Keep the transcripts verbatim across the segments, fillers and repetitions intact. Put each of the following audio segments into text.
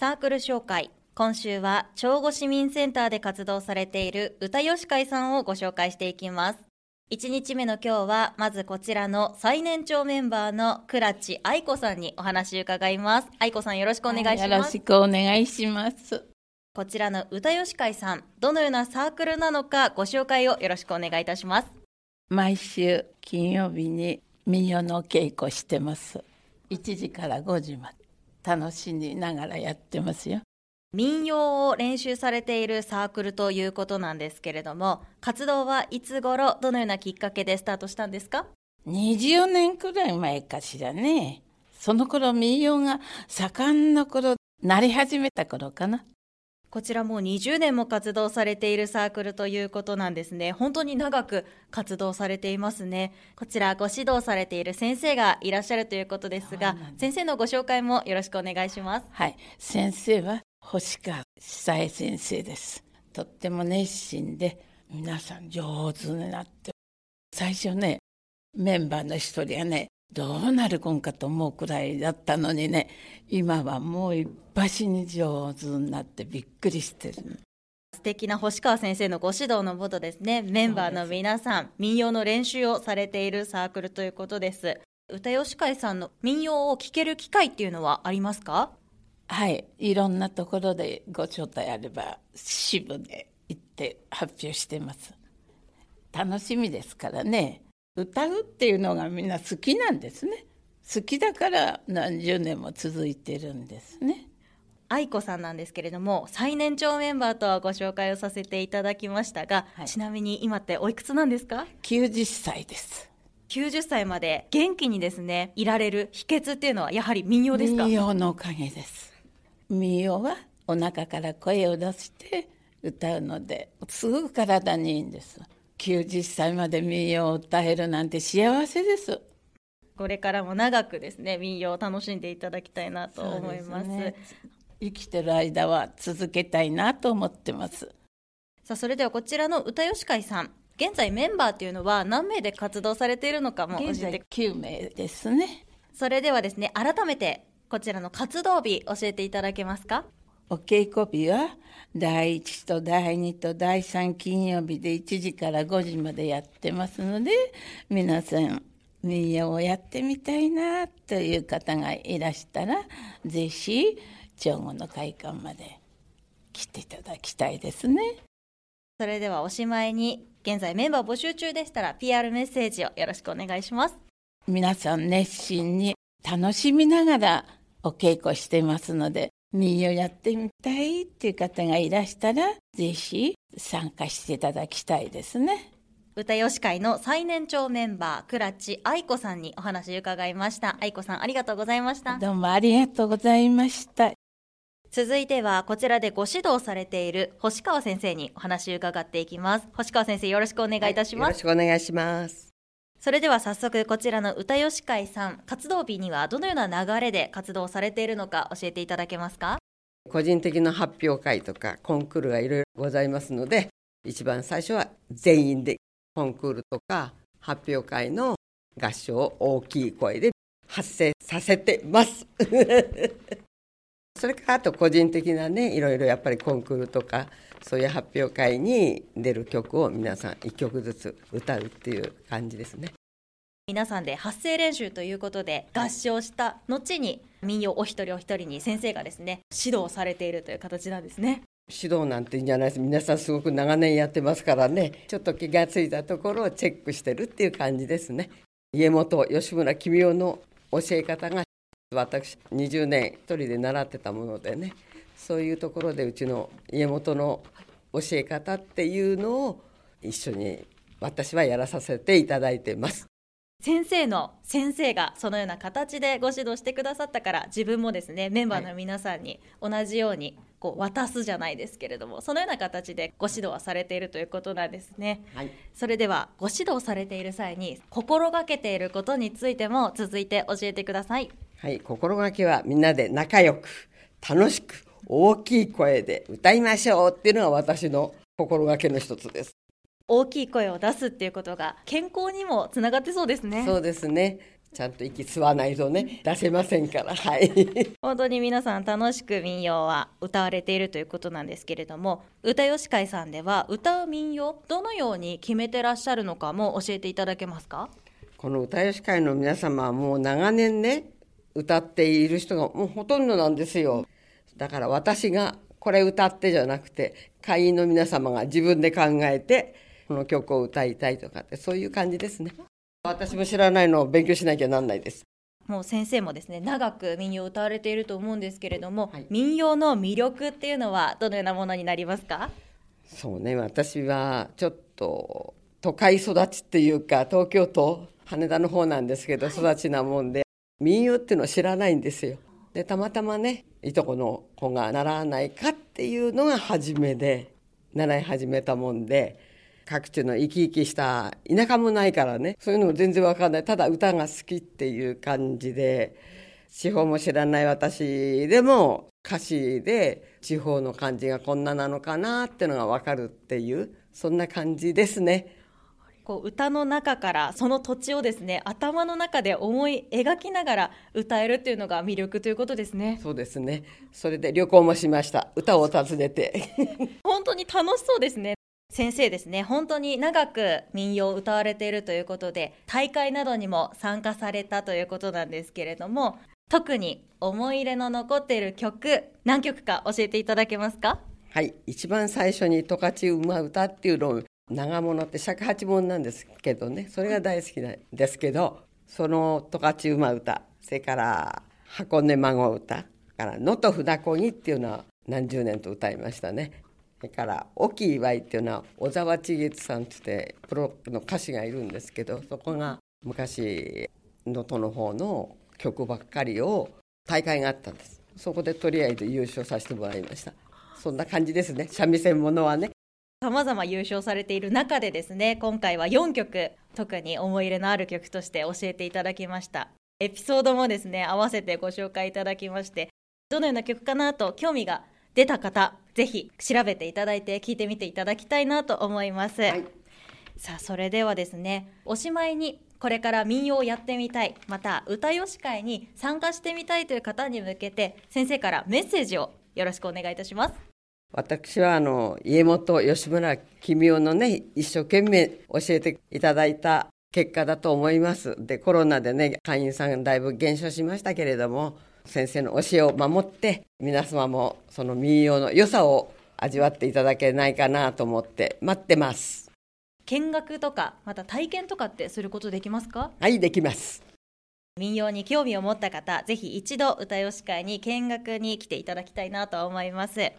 サークル紹介。今週は長後市民センターで活動されている歌吉会さんをご紹介していきます。いちにちめの今日はまずこちらの最年長メンバーの倉地愛子さんにお話伺います。愛子さん、よろしくお願いします。 よろしくお願いします。 こちらの歌吉会さん、どのようなサークルなのかご紹介をよろしくお願いいたします。 毎週金曜日に民謡の稽古してます。いちじからごじまで楽しみながらやってますよ。 民謡を練習されているサークルということなんですけれども、活動はいつ頃、どのようなきっかけでスタートしたんですか？ にじゅうねんくらい前かしらね。その頃民謡が盛んな頃、なり始めた頃かな。 こちらもうにじゅうねんも活動されているサークルということなんですね。本当に長く活動されていますね。こちらご指導されている先生がいらっしゃるということですが、先生のご紹介もよろしくお願いします。 はい、先生は星川久江先生です。とっても熱心で皆さん上手になって、最初ね、メンバーの一人はね、どうなるこんかと思うくらいだったのにね、今はもう一発に上手になってびっくりしてる。 素敵な星川先生のご指導のもとですね、メンバーの皆さん民謡の練習をされているサークルということです。歌吉会さんの民謡を聴ける機会っていうのはありますか？ はい、いろんなところでご招待あれば支部で行って発表してます。楽しみですからね。歌うっていうのがみんな好きなんですね。好きだから何十年も続いてるんですね。 愛子さんなんですけれども、最年長メンバーとはご紹介をさせていただきましたが、はい、ちなみに今っておいくつなんですか？ きゅうじゅっさいです。 きゅうじゅっさいまで元気にですねいられる秘訣っていうのはやはり民謡ですか？ 民謡のおかげです。民謡はお腹から声を出して歌うのですごく体にいいんです。きゅうじゅっさいまで民謡を歌えるなんて幸せです。 これからも長くですね民謡を楽しんでいただきたいなと思います。 そうですね、生きてる間は続けたいなと思ってます。 さあ、それではこちらの歌吉会さん、現在メンバーというのは何名で活動されているのかも教えて。 現在きゅうめいですね。 それではですね、改めてこちらの活動日教えていただけますか？ お稽古日はだいいちとだいにとだいさん金曜日でいちじからごじまでやってますので、皆さん民謡をやってみたいなという方がいらしたら、ぜひ長後の会館まで来ていただきたいですね。 それではおしまいに、現在メンバー募集中でしたら ピーアール メッセージをよろしくお願いします。 皆さん熱心に楽しみながらお稽古してますので、民謡やってみたいっていう方がいらしたら、ぜひ参加していただきたいですね。 歌吉会の最年長メンバー倉地愛子さんにお話を伺いました。愛子さん、ありがとうございました。 どうもありがとうございました。 続いてはこちらでご指導されている星川先生にお話を伺っていきます。星川先生、よろしくお願いいたします。はい、 よろしくお願いします。 それでは早速こちらの歌吉会さん、活動日にはどのような流れで活動されているのか教えていただけますか？ 個人的な発表会とかコンクールがいろいろございますので、一番最初は全員でコンクールとか発表会の合唱を大きい声で発声させてますそれからあと個人的なね、いろいろやっぱりコンクールとかそういう発表会に出る曲を皆さんいっきょくずつ歌うっていう感じですね。 皆さんで発声練習ということで合唱した後に民謡お一人お一人に先生がですね指導されているという形なんですね。 指導なんていいんじゃないです。皆さんすごく長年やってますからね、ちょっと気がついたところをチェックしてるっていう感じですね。家元吉村君代の教え方が私にじゅうねん一人で習ってたものでね、そういうところでうちの家元の教え方っていうのを一緒に私はやらさせていただいてます。 先生の先生がそのような形でご指導してくださったから、自分もですねメンバーの皆さんに同じようにこう渡すじゃないですけれども、そのような形でご指導はされているということなんですね。はい、それではご指導されている際に心がけていることについても続いて教えてください。 はい、心がけはみんなで仲良く楽しく大きい声で歌いましょうっていうのが私の心がけの一つです。 大きい声を出すっていうことが健康にもつながってそうですね。 そうですね。 ちゃんと息吸わないとね出せませんから、はい。 本当に皆さん楽しく民謡は歌われているということなんですけれども、歌よし会さんでは歌う民謡どのように決めてらっしゃるのかも教えていただけますか？ この歌よし会の皆様はもう長年ね歌っている人がもうほとんどなんですよ。だから私がこれ歌ってじゃなくて、会員の皆様が自分で考えてこの曲を歌いたいとかって、そういう感じですね。私も知らないのを勉強しなきゃなんないです。 もう先生もですね長く民謡を歌われていると思うんですけれども、 はい、 民謡の魅力っていうのはどのようなものになりますか？ そうね、私はちょっと都会育ちっていうか、東京都羽田の方なんですけど、育ちなもんで民謡っていうのを知らないんですよ。でたまたまねいとこの子が習わないかっていうのが初めで習い始めたもんで、各地の生き生きした田舎もないからね、そういうのも全然わかんない。ただ歌が好きっていう感じで、地方も知らない私でも歌詞で地方の感じがこんななのかなっていうのがわかるっていう、そんな感じですね。 こう歌の中からその土地をですね頭の中で思い描きながら歌えるっていうのが魅力ということですね。 そうですね。それで旅行もしました。歌を訪ねて本当に楽しそうですね。先生ですね、本当に長く民謡を歌われているということで、大会などにも参加されたということなんですけれども、特に思い入れの残っている曲何曲か教えていただけますか？ はい、一番最初に十勝馬歌っていうのを、長物って尺八文なんですけどね、それが大好きなんですけど、その十勝馬歌、それから箱根孫歌から能登船漕ぎっていうのは何十年と歌いましたね。それから大きい祝いっていうのは小沢千月さんって言ってプロの歌手がいるんですけど、そこが昔能登の方の曲ばっかりを大会があったんです。そこでとりあえず優勝させてもらいました。そんな感じですね、三味線ものはね。 さまざま優勝されている中でですね、今回はよんきょく特に思い入れのある曲として教えていただきました。エピソードもですね合わせてご紹介いただきまして、どのような曲かなと興味が出た方、ぜひ調べていただいて聴いてみていただきたいなと思います、はい、さあそれではですね、おしまいにこれから民謡をやってみたい、また歌よし会に参加してみたいという方に向けて、先生からメッセージをよろしくお願いいたします。 私はあの家元吉村君代のね一生懸命教えていただいた結果だと思います。でコロナでね会員さんだいぶ減少しましたけれども、先生の教えを守って皆様もその民謡の良さを味わっていただけないかなと思って待ってます。 見学とかまた体験とかってすることできますか？ はい、できます。 民謡に興味を持った方、ぜひ一度歌よし会に見学に来ていただきたいなと思います、はい、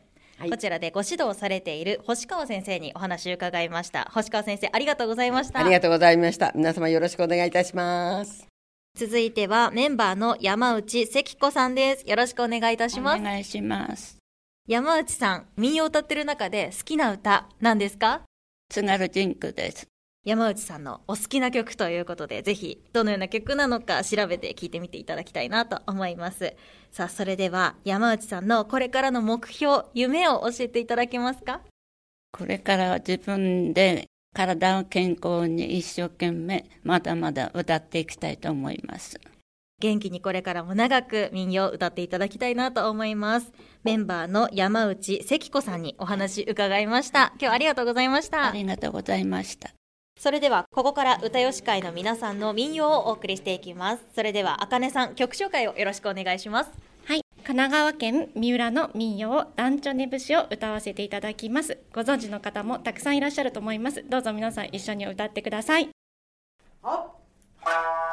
こちらでご指導されている星川先生にお話を伺いました。星川先生、ありがとうございました。 ありがとうございました。皆様よろしくお願いいたします。 続いてはメンバーの山内関子さんです。よろしくお願いいたします。 お願いします。 山内さん、民謡を歌ってる中で好きな歌何ですか？ 津軽人句です。 山内さんのお好きな曲ということで、ぜひどのような曲なのか調べて聞いてみていただきたいなと思います。さあそれでは山内さんのこれからの目標、夢を教えていただけますか？ これからは自分で体を健康に一生懸命まだまだ歌っていきたいと思います。 元気にこれからも長く民謡を歌っていただきたいなと思います。メンバーの山内関子さんにお話伺いました。今日はありがとうございました。 ありがとうございました。 それではここから歌よし会の皆さんの民謡をお送りしていきます。それではあかねさん、曲紹介をよろしくお願いします。 はい、神奈川県三浦の民謡団長ね節を歌わせていただきます。ご存知の方もたくさんいらっしゃると思います。どうぞ皆さん一緒に歌ってください。はっ